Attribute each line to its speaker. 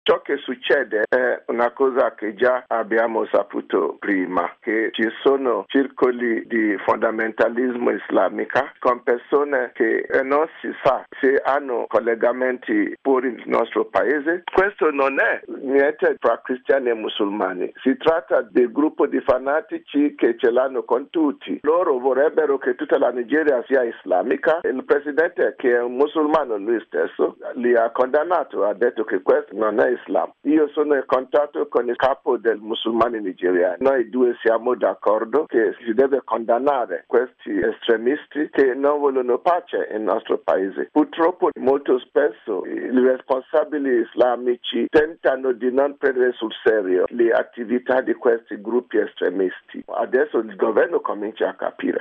Speaker 1: Ciò che succede è una cosa che già abbiamo saputo prima, che ci sono circoli di fondamentalismo islamico con persone che non si sa se hanno collegamenti fuori il nostro paese. Questo non è niente tra cristiani e musulmani, si tratta del gruppo di fanatici che ce l'hanno con tutti. Loro vorrebbero che tutta la Nigeria sia islamica. Il presidente, che è un musulmano lui stesso, li ha condannato, ha detto che questo non è Islam. Io sono in contatto con il capo dei musulmani nigeriani. Noi due siamo d'accordo che si deve condannare questi estremisti che non vogliono pace nel nostro paese. Purtroppo molto spesso i responsabili islamici tentano di non prendere sul serio le attività di questi gruppi estremisti. Adesso il governo comincia a capire.